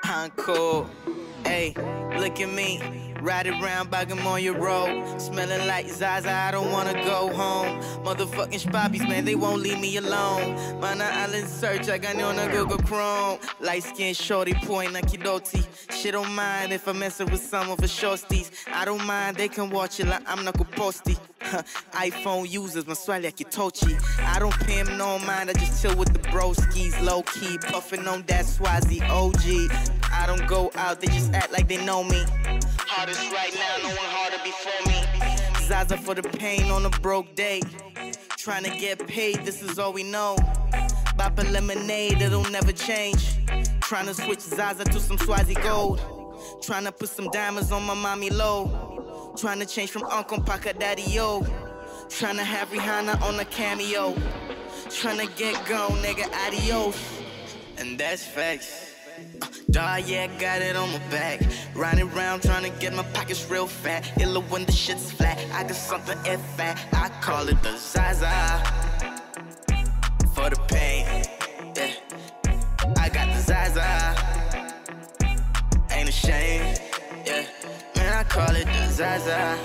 Encore. Hey, look at me, riding around Bagamoyo Road, smelling like Zaza, I don't wanna go home. Motherfucking spappies, man, they won't leave me alone. Mana Island search, I got on a Google Chrome. Light skin shorty, point na kidoti. She don't mind if I'm messing with some of her shorties. I don't mind, they can watch it like I'm not posti. iPhone users, maswali ya kitochi. I don't pimp no mind, I just chill with the broskies. Low key, puffing on that Swazi OG. I don't go out, they just act like they know me. Hardest right now, no one harder before me. Zaza for the pain on a broke day. Trying to get paid, this is all we know. Bop a lemonade, it'll never change. Trying to switch Zaza to some Swazi gold. Trying to put some diamonds on my mommy low. Trying to change from Uncle Paka Daddy Yo. Trying to have Rihanna on a cameo. Trying to get gone, nigga, adios. And that's facts. Dawg, yeah, got it on my back. Riding around trying to get my pockets real fat. Illa when the shit's flat, I got something fat. I call it the Zaza. For the pain, yeah. I got the Zaza. Ain't ashamed, yeah. Man, I call it the Zaza.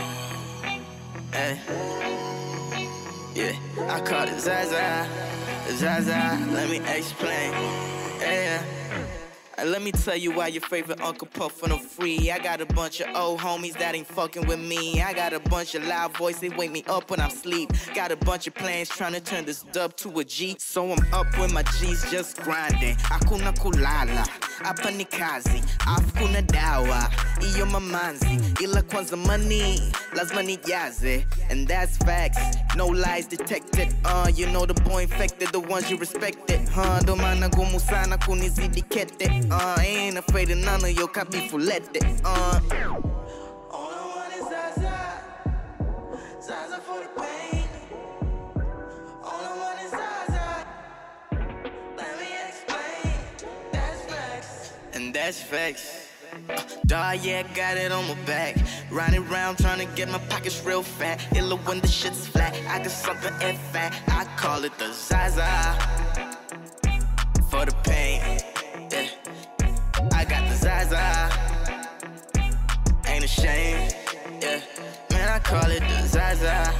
Hey. Yeah, I call it Zaza. Zaza, let me explain. Yeah. Let me tell you why your favorite Uncle Puff on the free. I got a bunch of old homies that ain't fucking with me. I got a bunch of loud voices, they wake me up when I'm asleep. Got a bunch of plans trying to turn this dub to a G. So I'm up with my G's just grinding. Hakuna kulala, hapa ni kazi, hakuna dawa, iyo mamanzi, ila kwanza money, lazima nijaze. And that's facts, no lies detected. You know the boy infected, the ones you respected. Ndo maana gumu sana kunizidi kete. I ain't afraid of none of your copy fulete. All I want is Zaza. Zaza for the pain. All I want is Zaza. Let me explain. That's facts. And that's facts. Dawg, yeah, got it on my back. Riding around trying to get my pockets real fat. Illa when the shit's flat, I got something fat. I call it the Zaza. For the pain, yeah. I got the Zaza. Ain't ashamed, yeah. Man, I call it the Zaza.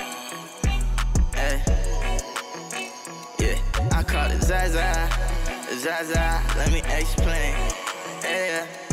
Hey. Yeah, I call it Zaza. Zaza, let me explain. Yeah.